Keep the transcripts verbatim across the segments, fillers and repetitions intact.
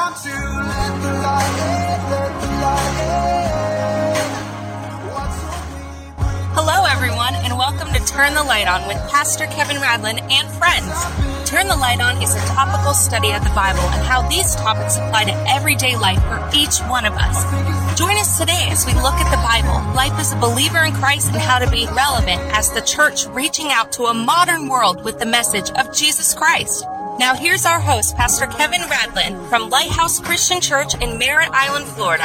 want to let the light in, let the light in. What's so deep? Hello, everyone, and welcome to Turn the Light On with Pastor Kevin Radlin and friends. Turn the Light On is a topical study of the Bible and how these topics apply to everyday life for each one of us. Join us today as we look at the Bible, life as a believer in Christ, and how to be relevant as the church reaching out to a modern world with the message of Jesus Christ. Now here's our host, Pastor Kevin Radlin from Lighthouse Christian Church in Merritt Island, Florida.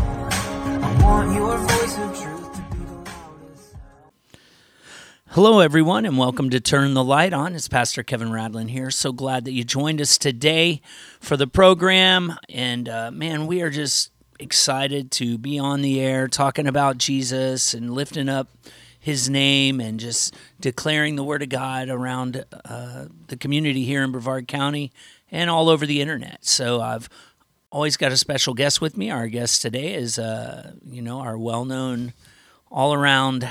I want your voice of truth to be the loudest. Hello, everyone, and welcome to Turn the Light On. It's Pastor Kevin Radlin here. So glad that you joined us today for the program. And, uh, man, we are just excited to be on the air talking about Jesus and lifting up His name and just declaring the Word of God around uh, the community here in Brevard County and all over the internet. So I've always got a special guest with me. Our guest today is, uh, you know, our well-known, all-around,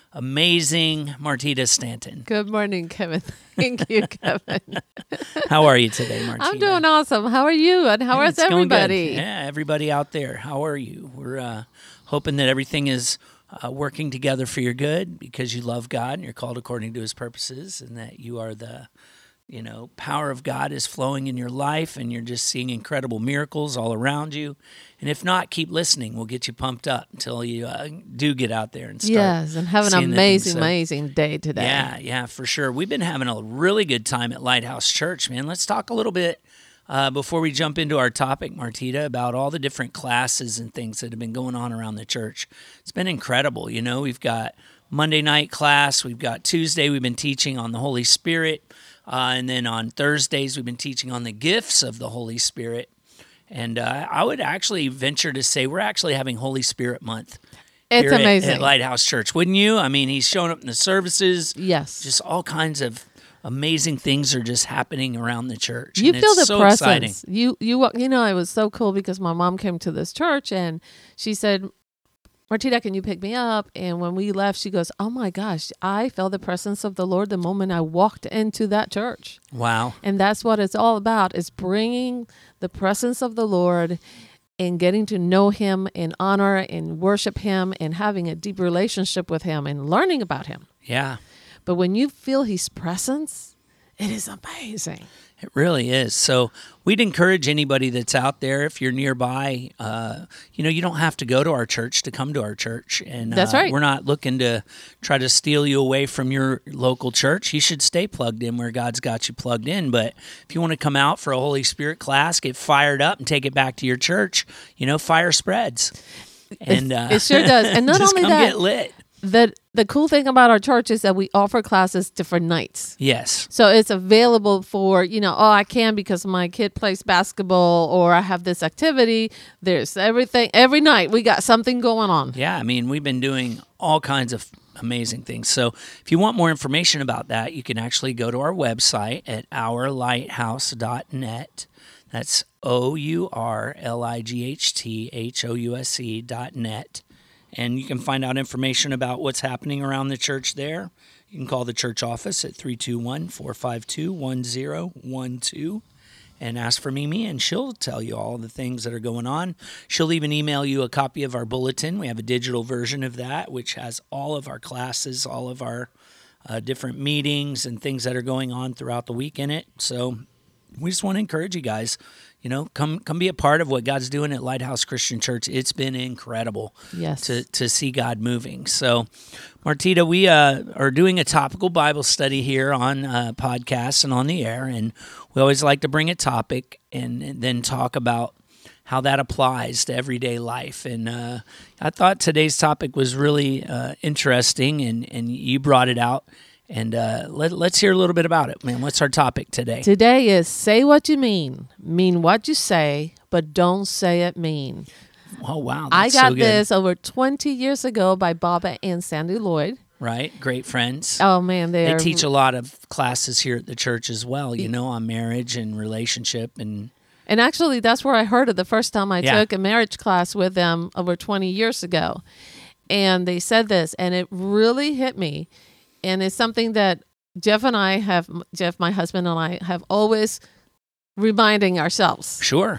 amazing Martita Stanton. Good morning, Kevin. Thank you, Kevin. How are you today, Martita? I'm doing awesome. How are you? And how Yeah, is it's going good. everybody? Yeah, everybody out there. How are you? We're uh, hoping that everything is uh, working together for your good because you love God and you're called according to His purposes, and that you are the, you know, power of God is flowing in your life, and you're just seeing incredible miracles all around you. And if not, keep listening. We'll get you pumped up until you uh, do get out there and start. Yes, and have an seeing the amazing, things. So, amazing day today. Yeah, yeah, for sure. We've been having a really good time at Lighthouse Church, man. Let's talk a little bit uh, before we jump into our topic, Martita, about all the different classes and things that have been going on around the church. It's been incredible. You know, we've got Monday night class. We've got Tuesday. We've been teaching on the Holy Spirit. Uh, and then on Thursdays, we've been teaching on the gifts of the Holy Spirit. And uh, I would actually venture to say we're actually having Holy Spirit Month. It's here at- amazing. At, Lighthouse Church, wouldn't you? I mean, he's showing up in the services. Yes. Just all kinds of amazing things are just happening around the church. You and feel it's the so presence. exciting. You you walk- you know, it was so cool because my mom came to this church and she said, Martita, can you pick me up? And when we left, she goes, oh my gosh, I felt the presence of the Lord the moment I walked into that church. Wow. And that's what it's all about, is bringing the presence of the Lord and getting to know Him and honor and worship Him and having a deep relationship with Him and learning about Him. Yeah, But when you feel His presence, it is amazing. it really is. So we'd encourage anybody that's out there, if you're nearby, uh, you know, you don't have to go to our church to come to our church. And That's uh, right. We're not looking to try to steal you away from your local church. You should stay plugged in where God's got you plugged in. But if you want to come out for a Holy Spirit class, get fired up and take it back to your church, you know, fire spreads. And uh, It sure does. And not just only come that, get lit. the the cool thing about our church is that we offer classes different nights. Yes. So it's available for, you know, oh, I can because my kid plays basketball or I have this activity. There's everything. Every night we got something going on. Yeah, I mean, we've been doing all kinds of amazing things. So if you want more information about that, you can actually go to our website at our lighthouse dot net. That's O U R L I G H T H O U S E dot net. And you can find out information about what's happening around the church there. You can call the church office at three two one, four five two, one zero one two and ask for Mimi, and she'll tell you all the things that are going on. She'll even email you a copy of our bulletin. We have a digital version of that, which has all of our classes, all of our uh, different meetings and things that are going on throughout the week in it. So we just want to encourage you guys, you know, come come be a part of what God's doing at Lighthouse Christian Church. It's been incredible Yes. to, to see God moving. So, Martita, we uh, are doing a topical Bible study here on uh, podcasts and on the air, and we always like to bring a topic and, and then talk about how that applies to everyday life. And uh, I thought today's topic was really uh, interesting, and, and you brought it out. And uh, let, let's hear a little bit about it, man. What's our topic today? Today is say what you mean. Mean what you say, but don't say it mean. Oh, wow. I That's got so good. this over twenty years ago by Baba and Sandy Lloyd. Right? Great friends. Oh, man. They They teach a lot of classes here at the church as well, you know, on marriage and relationship. And And actually, that's where I heard it the first time I Yeah. took a marriage class with them over twenty years ago. And they said this, and it really hit me. And it's something that Jeff and I have, Jeff, my husband and I have always reminding ourselves. sure.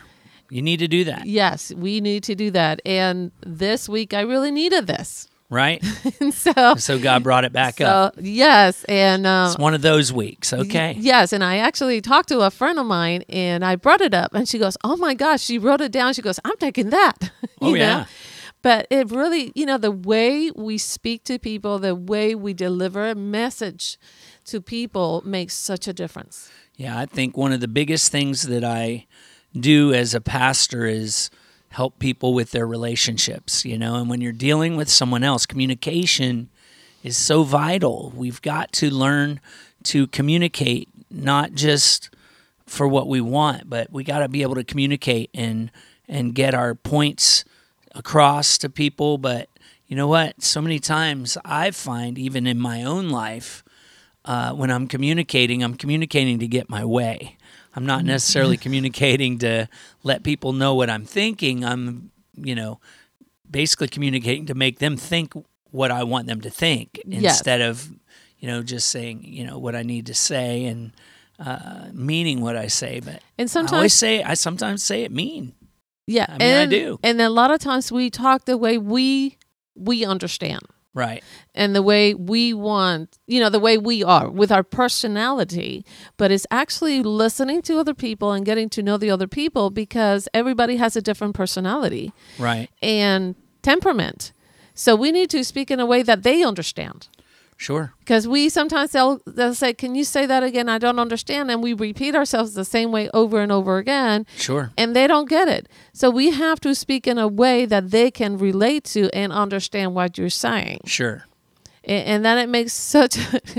You need to do that, Yes, we need to do that. And this week, I really needed this. right? And so, So God brought it back up. so yes, and um, It's one of those weeks. Okay. yes, and I actually talked to a friend of mine, and I brought it up, and she goes, "Oh my gosh!" She wrote it down. She goes, "I'm taking that." Oh, You know? yeah. But it really, you know, the way we speak to people, the way we deliver a message to people makes such a difference. Yeah, I think one of the biggest things that I do as a pastor is help people with their relationships, you know, and when you're dealing with someone else, communication is so vital. We've got to learn to communicate, not just for what we want, but we got to be able to communicate and and get our points across to people. But you know what? So many times I find, even in my own life, uh, when I'm communicating, I'm communicating to get my way. I'm not necessarily communicating to let people know what I'm thinking. I'm, you know, basically communicating to make them think what I want them to think Yes. instead of, you know, just saying, you know, what I need to say and uh, meaning what I say. But And I sometimes, always say, I sometimes say it mean. yeah, I mean, I and, do. And a lot of times we talk the way we we understand. Right. And the way we want, you know, the way we are with our personality, but it's actually listening to other people and getting to know the other people, because everybody has a different personality Right. and temperament. So we need to speak in a way that they understand. Sure. Because we sometimes they'll, they'll say, "Can you say that again? I don't understand." And we repeat ourselves the same way over and over again. Sure. And they don't get it. So we have to speak in a way that they can relate to and understand what you're saying. Sure. And, and then it makes such.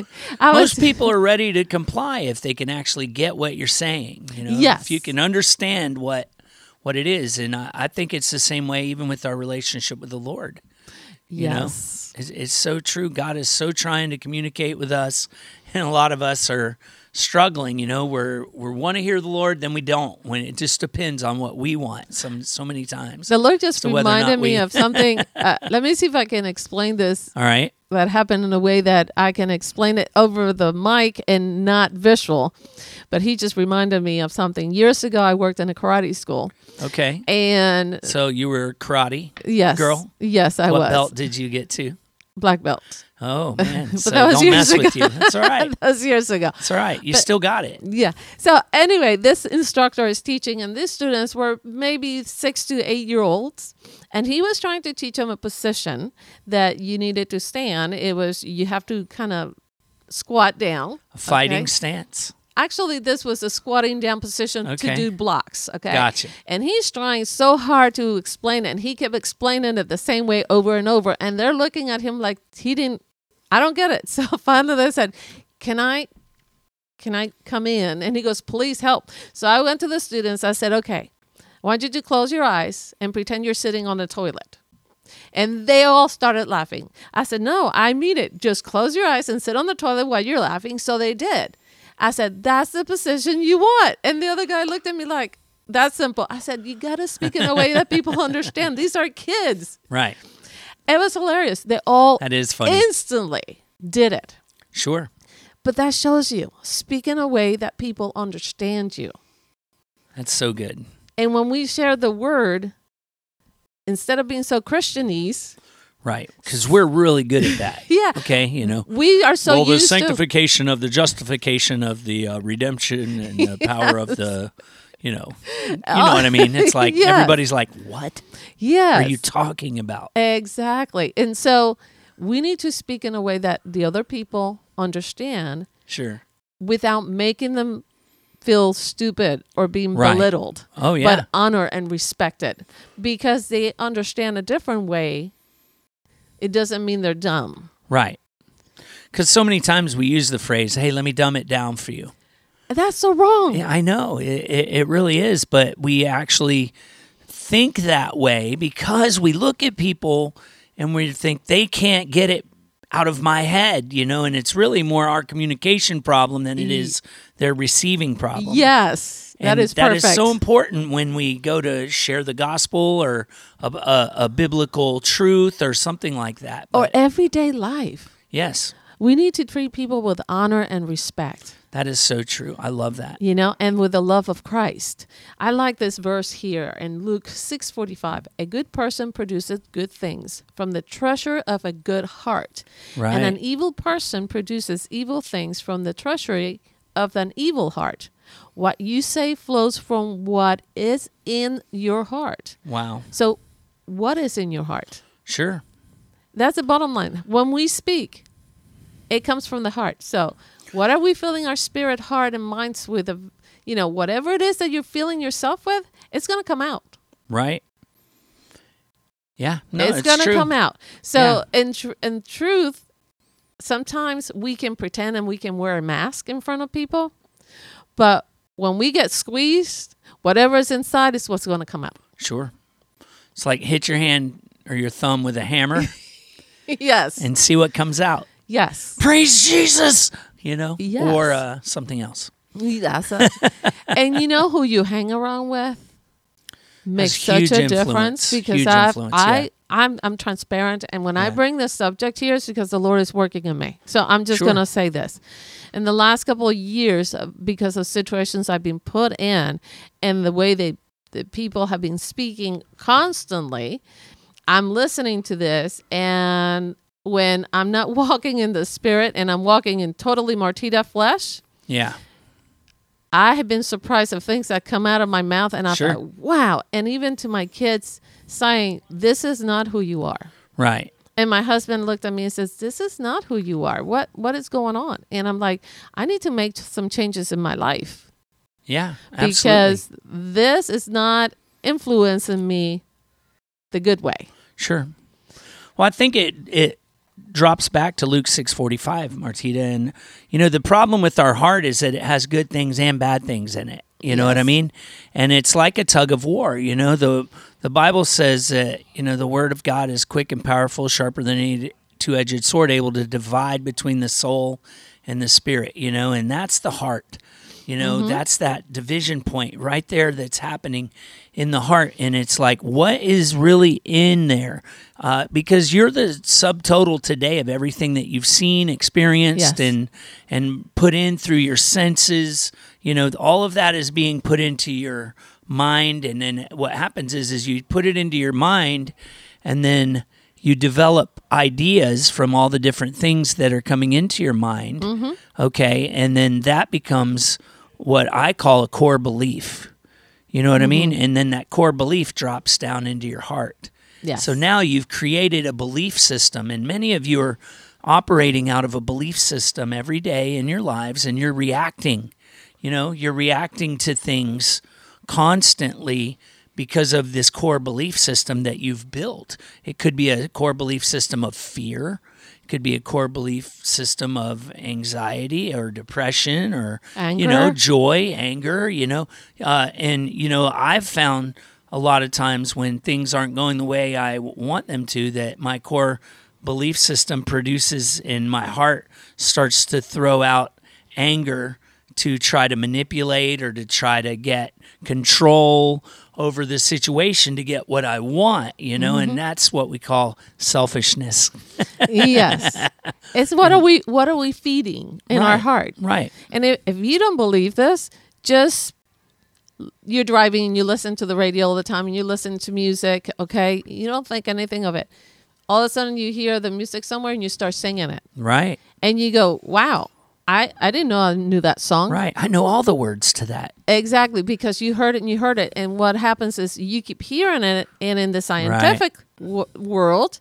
I Most was, people are ready to comply if they can actually get what you're saying. You know, Yes. if you can understand what what it is, and I, I think it's the same way even with our relationship with the Lord. You Yes. know, it's, it's so true. God is so trying to communicate with us, and a lot of us are struggling. You know, we're we want to hear the Lord, then we don't. When it just depends on what we want. Some so many times. The Lord just So whether or reminded not me we- of something. Uh, let me see if I can explain this. All right. That happened in a way that I can explain it over the mic and not visual. But he just reminded me of something. Years ago, I worked in a karate school. Okay. And So you were karate yes. girl? Yes, I what was. belt did you get to? Black belt. Oh man. So that was don't years mess with ago. you. That's all right. That was years ago. That's all right. You But- still got it. Yeah. So anyway, this instructor is teaching, and these students were maybe six to eight year olds, and he was trying to teach them a position that you needed to stand. It was you have to kind of squat down. A fighting okay? stance. Actually, this was a squatting down position Okay. to do blocks. Okay. Gotcha. And he's trying so hard to explain it, and he kept explaining it the same way over and over. And they're looking at him like he didn't. I don't get it. So finally, they said, "Can I, can I come in?" And he goes, "Please help." So I went to the students. I said, "Okay, I want you to close your eyes and pretend you're sitting on the toilet." And they all started laughing. I said, "No, I mean it. Just close your eyes and sit on the toilet while you're laughing." So they did. I said, "That's the position you want." And the other guy looked at me like, "That's simple." I said, "You got to speak in a way that people understand. These are kids." Right. It was hilarious. They all That is funny. instantly did it. Sure. But that shows you, speak in a way that people understand you. That's so good. And when we share the word, instead of being so Christianese, Right. Because we're really good at that. yeah, Okay. You know. we are so well, the used sanctification of the justification of the uh, redemption and the power of the, you know, you know what I mean? It's like Yes. everybody's like, what to. Yes. are you talking about? Exactly. And so we need to speak in a way that the other people understand Sure. without making them feel stupid or being Right. belittled. Oh, yeah. But honor and respect it. Because they understand a different way, it doesn't mean they're dumb. Right. Because so many times we use the phrase, hey, let me dumb it down for you. That's so wrong. Yeah, I know. It, it, it really is. But we actually think that way because we look at people and we think they can't get it out of my head, you know, and it's really more our communication problem than it is their receiving problem. Yes, that And is that perfect. is so important when we go to share the gospel or a, a, a biblical truth or something like that. Or But everyday life. yes, We need to treat people with honor and respect. That is so true. I love that. You know, and with the love of Christ. I like this verse here in Luke six forty-five. A good person produces good things from the treasure of a good heart. Right. And an evil person produces evil things from the treasury of an evil heart. What you say flows from what is in your heart. Wow. So what is in your heart? Sure. That's the bottom line. When we speak, it comes from the heart. So what are we filling our spirit, heart, and minds with? Of, you know, whatever it is that you're filling yourself with, it's going to come out. Right. Yeah. No, it's it's going to true. come out. So in tr- in truth, sometimes we can pretend and we can wear a mask in front of people. But when we get squeezed, whatever is inside is what's going to come out. Sure. It's like hit your hand or your thumb with a hammer Yes. and see what comes out. Yes. Praise Jesus, you know, Yes. or uh, something else. That's it. And you know who you hang around with makes Has such huge a influence. difference because Huge I've, influence, I yeah. I'm I'm transparent, and when I Yeah. bring this subject here, it's because the Lord is working in me. So I'm just Sure. gonna say this: in the last couple of years, uh, because of situations I've been put in, and the way they the people have been speaking constantly, I'm listening to this, and when I'm not walking in the spirit and I'm walking in totally Martita flesh, Yeah. I have been surprised of things that come out of my mouth, and I Sure. thought, wow. And even to my kids saying, this is not who you are. Right. And my husband looked at me and says, this is not who you are. What What is going on? And I'm like, I need to make some changes in my life Yeah. Absolutely. because this is not influencing me the good way. Sure. Well, I think it it drops back to Luke six forty-five, Martita. And, you know, the problem with our heart is that it has good things and bad things in it. You know what I Yes. mean? And it's like a tug of war. You know, the the Bible says that, you know, the word of God is quick and powerful, sharper than any two-edged sword, able to divide between the soul and the spirit, you know, and that's the heart. You know, Mm-hmm. that's that division point right there that's happening in the heart. And it's like, what is really in there? Uh, because you're the subtotal today of everything that you've seen, experienced, Yes. and and put in through your senses. You know, all of that is being put into your mind. And then what happens is, is you put it into your mind, and then you develop ideas from all the different things that are coming into your mind. Mm-hmm. Okay. And then that becomes what I call a core belief. You know what I mean? And then that core belief drops down into your heart. Yes. So now you've created a belief system, and many of you are operating out of a belief system every day in your lives, and you're reacting. You know, you're reacting to things constantly because of this core belief system that you've built. It could be a core belief system of fear. It could be a core belief system of anxiety or depression or, you know, Anger. joy, anger, you know. Uh, and, you know, I've found a lot of times when things aren't going the way I w- want them to, that my core belief system produces in my heart starts to throw out anger to try to manipulate or to try to get control over the situation to get what I want, you know, Mm-hmm. and that's what we call selfishness. Yes. It's what are we what are we feeding in our Right. heart? Right. And if, if you don't believe this, just you're driving and you listen to the radio all the time and you listen to music, okay? You don't think anything of it. All of a sudden you hear the music somewhere and you start singing it. Right. And you go, wow, I, I didn't know I knew that song. Right. I know all the words to that. Exactly, because you heard it and you heard it. And what happens is you keep hearing it, and in the scientific w- world,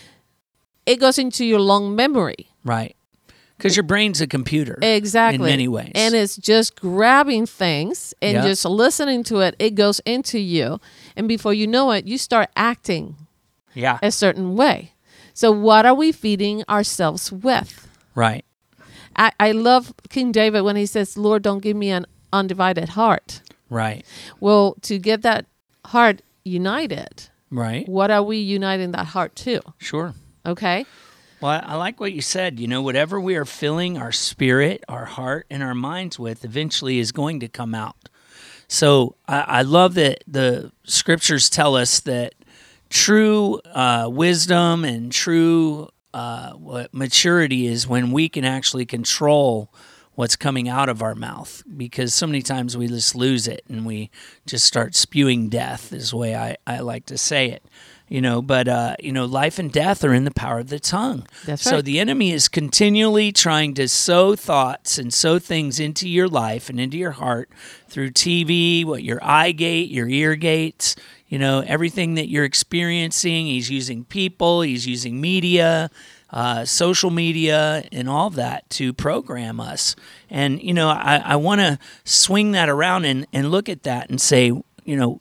it goes into your long memory. Right. Because your brain's a computer. Exactly. In many ways. And it's just grabbing things and Yeah. just listening to it. It goes into you. And before you know it, you start acting yeah. a certain way. So what are we feeding ourselves with? Right. I, I love King David when he says, Lord, don't give me an undivided heart. Right. Well, to get that heart united, Right. what are we uniting that heart to? Sure. Okay? Well, I I like what you said. You know, whatever we are filling our spirit, our heart, and our minds with eventually is going to come out. So I, I love that the scriptures tell us that true uh, wisdom and true uh, what maturity is when we can actually control what's coming out of our mouth, because so many times we just lose it and we just start spewing death, is the way I, I like to say it. You know, but, uh, you know, life and death are in the power of the tongue. That's So right. the enemy is continually trying to sow thoughts and sow things into your life and into your heart through T V, what your eye gate, your ear gates, you know, everything that you're experiencing. He's using people, he's using media, uh, social media, and all of that to program us. And, you know, I, I want to swing that around and, and look at that and say, you know,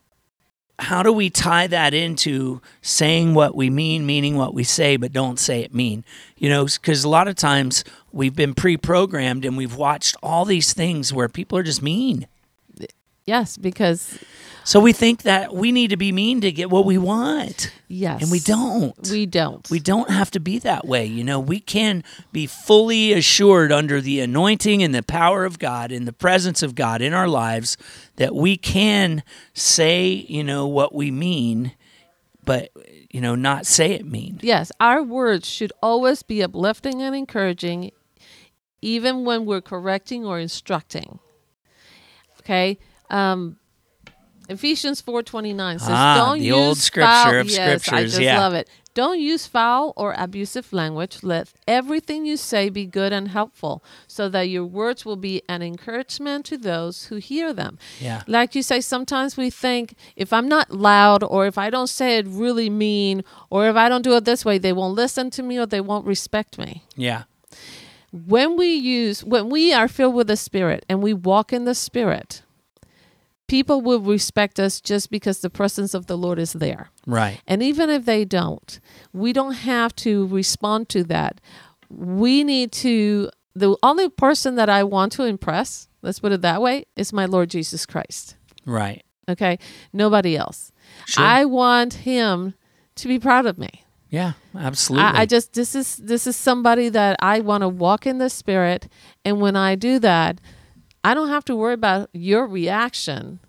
how do we tie that into saying what we mean, meaning what we say, but don't say it mean? You know, because a lot of times we've been pre-programmed and we've watched all these things where people are just mean. Yes, because So we think that we need to be mean to get what we want. yes, And we don't. We don't. We don't have to be that way. You know, we can be fully assured under the anointing and the power of God, in the presence of God in our lives, that we can say, you know, what we mean, but, you know, not say it mean. Yes, our words should always be uplifting and encouraging, even when we're correcting or instructing. Okay. Um, Ephesians four twenty-nine says, Ah, "Don't the use old scripture foul." of yes, I scriptures, just yeah. love it. Don't use foul or abusive language. Let everything you say be good and helpful, so that your words will be an encouragement to those who hear them. Yeah. Like you say, sometimes we think if I'm not loud, or if I don't say it really mean, or if I don't do it this way, they won't listen to me or they won't respect me. Yeah. When we use, when we are filled with the Spirit and we walk in the Spirit, people will respect us just because the presence of the Lord is there. Right. And even if they don't, we don't have to respond to that. We need to, the only person that I want to impress, let's put it that way, is my Lord Jesus Christ. Right. Okay? Nobody else. Sure. I want him to be proud of me. Yeah, absolutely. I, I just, this is, this is somebody that I want to walk in the Spirit. And when I do that, I don't have to worry about your reaction.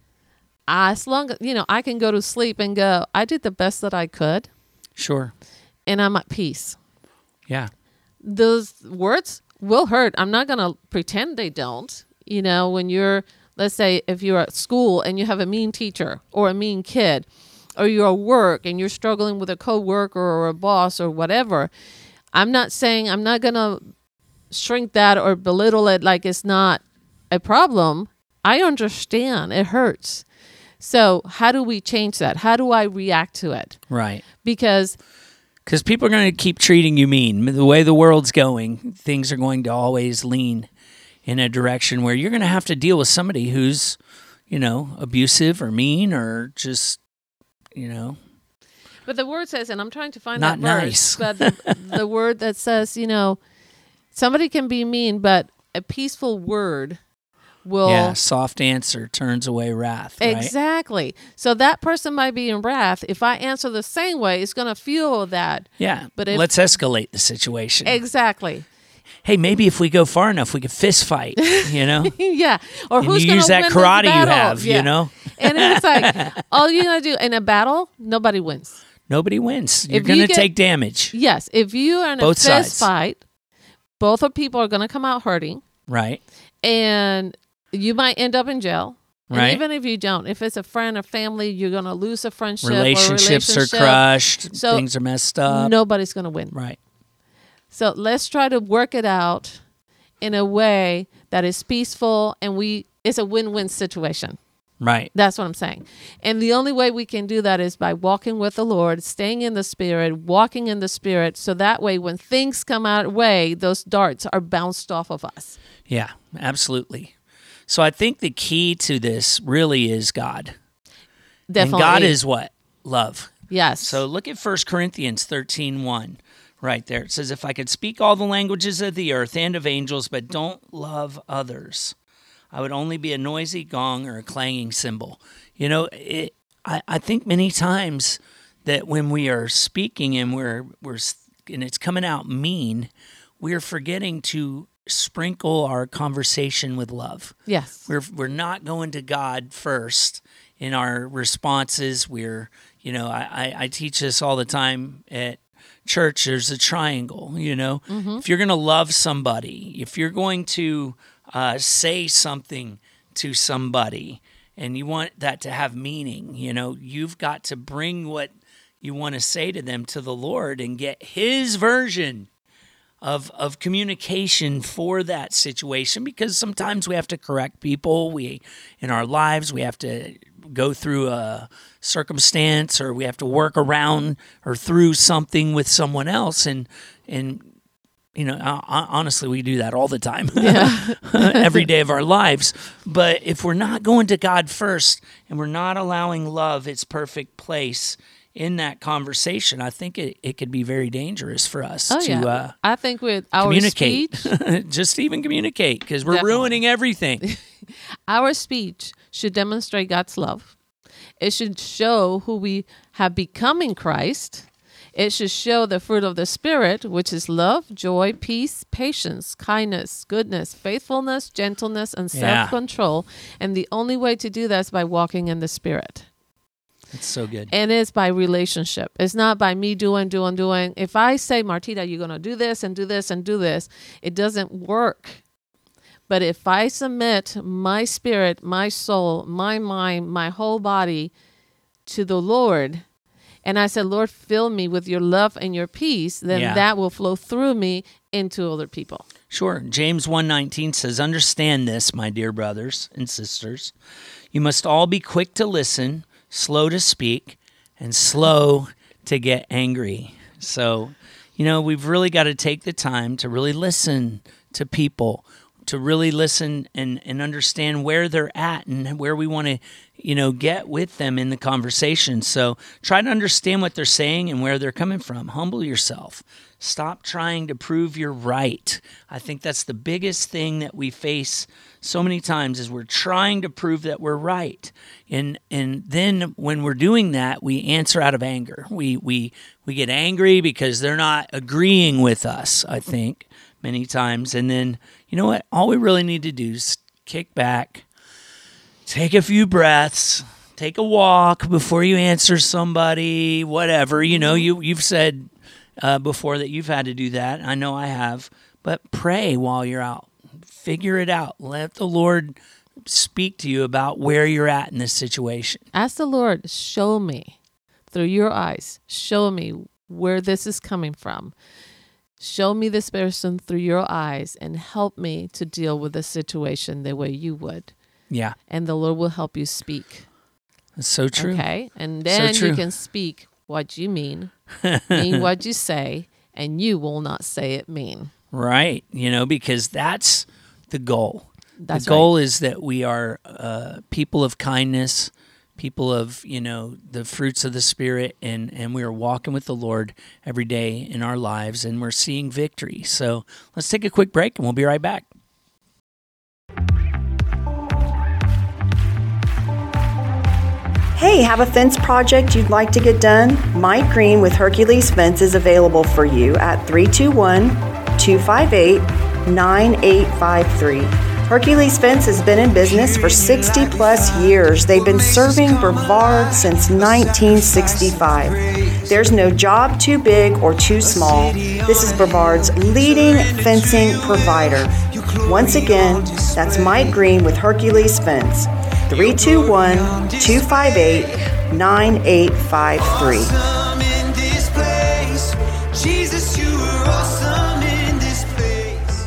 As long as, you know, I can go to sleep and go, I did the best that I could, Sure. and I'm at peace. Yeah. Those words will hurt. I'm not going to pretend they don't. You know, when you're, let's say, if you're at school and you have a mean teacher or a mean kid, or you're at work and you're struggling with a coworker or a boss or whatever, I'm not saying, I'm not going to shrink that or belittle it like it's not a problem. I understand it hurts. So how do we change that? How do I react to it? Right. Because Because people are going to keep treating you mean. The way the world's going, things are going to always lean in a direction where you're going to have to deal with somebody who's, you know, abusive or mean or just, you know. But the word says, and I'm trying to find Not that nice. verse, but the, the word that says, you know, somebody can be mean, but a peaceful word will... Yeah, soft answer turns away wrath, right? Exactly. So that person might be in wrath. If I answer the same way, it's going to feel that. Yeah, But if- let's escalate the situation. Exactly. Hey, maybe if we go far enough, we could fist fight, you know? Yeah. Or And who's you going use to that win karate this you battle? have, you Yeah. know? And it's like, all you got to do in a battle, nobody wins. Nobody wins. You're If going you to get- take damage, Yes. If you are in a Both fist sides. fight, both of people are going to come out hurting, right? and you might end up in jail. And Right. even if you don't, if it's a friend or family, you're going to lose a friendship. Relationships or are relationship. crushed. So things are messed up. Nobody's going to win. Right. So let's try to work it out in a way that is peaceful, and we it's a win-win situation. Right. That's what I'm saying. And the only way we can do that is by walking with the Lord, staying in the Spirit, walking in the Spirit, so that way when things come our way, those darts are bounced off of us. Yeah, absolutely. So I think the key to this really is God. Definitely. And God is what? Love. Yes. So look at First Corinthians thirteen one. Right there. It says, if I could speak all the languages of the earth and of angels, but don't love others, I would only be a noisy gong or a clanging cymbal. You know, it, I, I think many times that when we are speaking and we're we're and it's coming out mean, we're forgetting to sprinkle our conversation with love. Yes. We're we're not going to God first in our responses. We're, you know, I, I, I teach this all the time at church, there's a triangle, you know. Mm-hmm. If you're going to love somebody, if you're going to uh, say something to somebody and you want that to have meaning, you know, you've got to bring what you want to say to them to the Lord and get his version of of communication for that situation, because sometimes we have to correct people. We in our lives we have to go through a circumstance, or we have to work around or through something with someone else, and and you know, honestly, we do that all the time, yeah. every day of our lives. But if we're not going to God first and we're not allowing love its perfect place in that conversation, I think it, it could be very dangerous for us oh, to yeah. uh, I think with our communicate, speech, just even communicate, because we're Definitely. ruining everything. Our speech should demonstrate God's love. It should show who we have become in Christ. It should show the fruit of the Spirit, which is love, joy, peace, patience, kindness, goodness, faithfulness, gentleness, and Yeah. self-control. And the only way to do that is by walking in the Spirit. It's so good. And it's by relationship. It's not by me doing, doing, doing. If I say, Martita, you're going to do this and do this and do this, it doesn't work. But if I submit my spirit, my soul, my mind, my whole body to the Lord, and I said, Lord, fill me with your love and your peace, then Yeah. that will flow through me into other people. Sure. James one nineteen says, "Understand this, my dear brothers and sisters. You must all be quick to listen, slow to speak, and slow to get angry." So, you know, we've really got to take the time to really listen to people, to really listen and, and understand where they're at and where we want to, you know, get with them in the conversation. So try to understand what they're saying and where they're coming from. Humble yourself. Stop trying to prove you're right. I think that's the biggest thing that we face so many times, is we're trying to prove that we're right. And and then when we're doing that, we answer out of anger. We we we get angry because they're not agreeing with us, I think, many times. And then, you know what? All we really need to do is kick back, take a few breaths, take a walk before you answer somebody, whatever. You know, you, you've said uh, before that you've had to do that. I know I have. But pray while you're out. Figure it out. Let the Lord speak to you about where you're at in this situation. Ask the Lord, show me through your eyes. Show me where this is coming from. Show me this person through your eyes and help me to deal with the situation the way you would. Yeah. And the Lord will help you speak. That's so true. Okay? And then So true. you can speak what you mean, mean what you say, and you will not say it mean. Right. You know, because that's the goal. That's the goal right. is that we are uh, people of kindness, people of, you know, the fruits of the Spirit, and, and we are walking with the Lord every day in our lives, and we're seeing victory. So let's take a quick break, and we'll be right back. Hey, have a fence project you'd like to get done? Mike Green with Hercules Fence is available for you at three two one, two five eight, nine eight five three. Hercules Fence has been in business for sixty plus years. They've been serving Brevard since nineteen sixty-five. There's no job too big or too small. This is Brevard's leading fencing provider. Once again, that's Mike Green with Hercules Fence. three two one, two five eight, nine eight five three. Awesome in this place. Jesus, you are awesome in this place.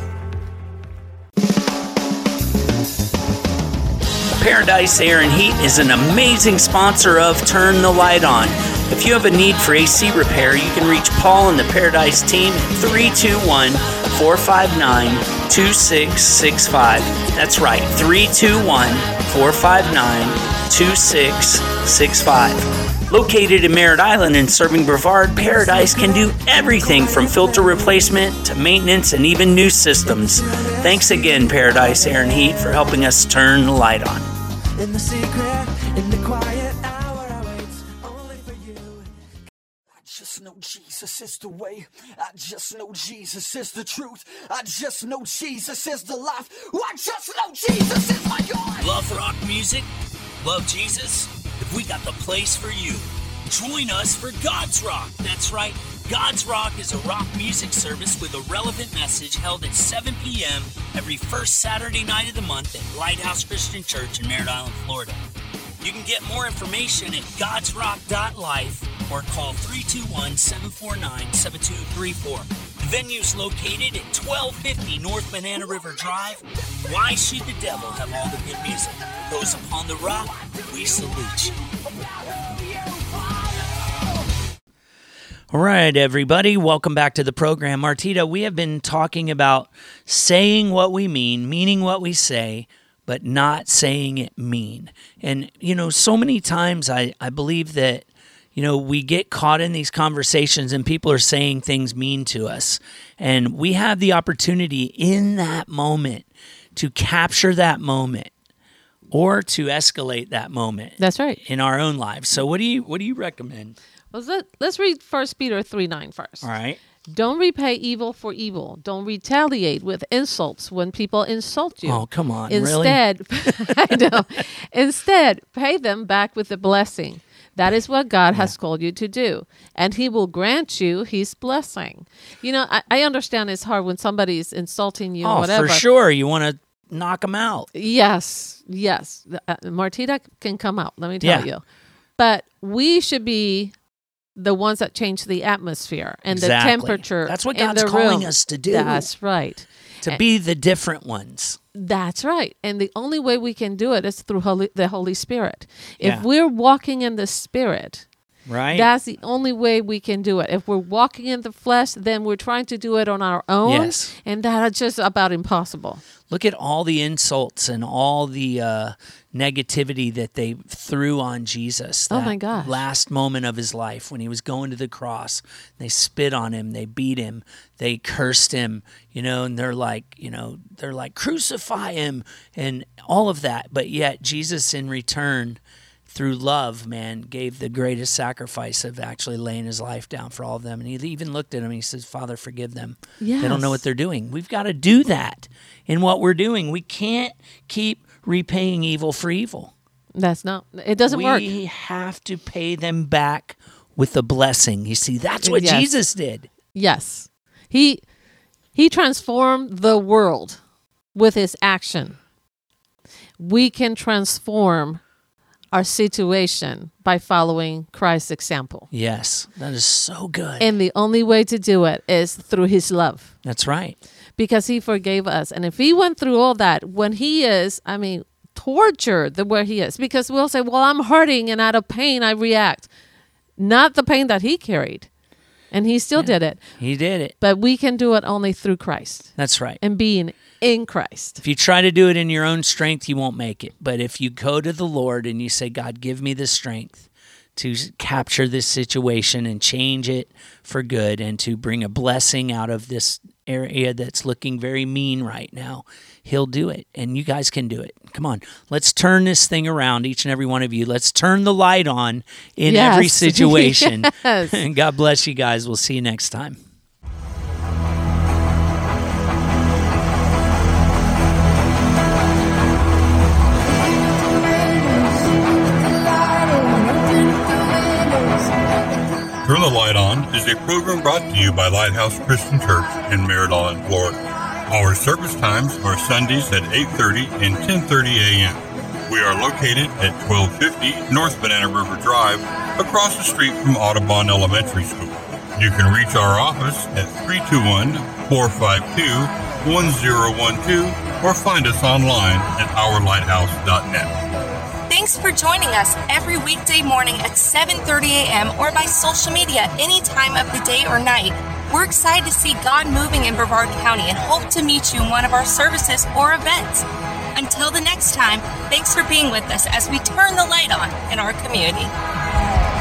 Paradise Air and Heat is an amazing sponsor of Turn the Light On. If you have a need for A C repair, you can reach Paul and the Paradise team at three two one, four five nine, two six six five. That's right, three two one, four five nine, two six six five. Located in Merritt Island and serving Brevard, Paradise can do everything from filter replacement to maintenance and even new systems. Thanks again, Paradise Air and Heat, for helping us turn the light on. In the secret, in the quiet hour, I wait only for you. I just know Jesus is the way. I just know Jesus is the truth. I just know Jesus is the life. I just know Jesus is my God. Love rock music? Love Jesus? If we got the place for you. Join us for God's Rock. That's right, God's Rock is a rock music service with a relevant message held at seven p.m. every first Saturday night of the month at Lighthouse Christian Church in Merritt Island, Florida. You can get more information at gods rock dot life or call three two one, seven four nine, seven two three four. The venue is located at twelve fifty North Banana River Drive. Why should the devil have all the good music? Those upon the rock, we salute you. All right, everybody, welcome back to the program. Martita, we have been talking about saying what we mean, meaning what we say, but not saying it mean. And, you know, so many times I, I believe that, you know, we get caught in these conversations and people are saying things mean to us. And we have the opportunity in that moment to capture that moment or to escalate that moment. That's right. In our own lives. So what do you what do you recommend? Well, let, let's read First Peter three nine first. All right. Don't repay evil for evil. Don't retaliate with insults when people insult you. Oh, come on. Instead, really? I know. Instead, pay them back with a blessing. That is what God has called you to do. And he will grant you his blessing. You know, I, I understand it's hard when somebody's insulting you oh, or whatever. for sure. You want to knock them out. Yes, yes. Uh, Martita can come out, let me tell Yeah. you. But we should be the ones that change the atmosphere and Exactly. the temperature. That's what in God's the calling room. us to do. That's right. To And- be the different ones. That's right. And the only way we can do it is through Holy, the Holy Spirit. Yeah. If we're walking in the Spirit, Right? that's the only way we can do it. If we're walking in the flesh, then we're trying to do it on our own. Yes. And that's just about impossible. Look at all the insults and all the uh, negativity that they threw on Jesus. Oh, that my gosh. Last moment of his life when he was going to the cross. They spit on him. They beat him. They cursed him, you know, and they're like, you know, they're like, crucify him and all of that. But yet Jesus in return, through love, man, gave the greatest sacrifice of actually laying his life down for all of them. And he even looked at them and he says, Father, forgive them. They don't know Yes. what they're doing. We've got to do that in what we're doing. We can't keep repaying evil for evil. That's not, it doesn't we work. have to pay them back with a blessing. You see, that's what Yes. Jesus did. Yes. He he transformed the world with his action. We can transform our situation by following Christ's example. Yes, that is so good. And the only way to do it is through his love, That's right. because he forgave us. And if he went through all that, when he is, I mean, tortured the way he is, because we'll say, well, I'm hurting and out of pain I react. Not the pain that he carried. And he still did it. He did it. But we can do it only through Christ That's right. and being in Christ. If you try to do it in your own strength, you won't make it. But if you go to the Lord and you say, God, give me the strength to s- capture this situation and change it for good and to bring a blessing out of this area that's looking very mean right now, he'll do it. And you guys can do it. Come on. Let's turn this thing around, each and every one of you. Let's turn the light on in Yes. every situation. Yes. And God bless you guys. We'll see you next time. Turn the Light On is a program brought to you by Lighthouse Christian Church in Merritt Island, Florida. Our service times are Sundays at eight thirty and ten thirty a.m. We are located at twelve fifty North Banana River Drive, across the street from Audubon Elementary School. You can reach our office at three two one, four five two, one zero one two or find us online at our lighthouse dot net. Thanks for joining us every weekday morning at seven thirty a.m. or by social media any time of the day or night. We're excited to see God moving in Brevard County and hope to meet you in one of our services or events. Until the next time, thanks for being with us as we turn the light on in our community.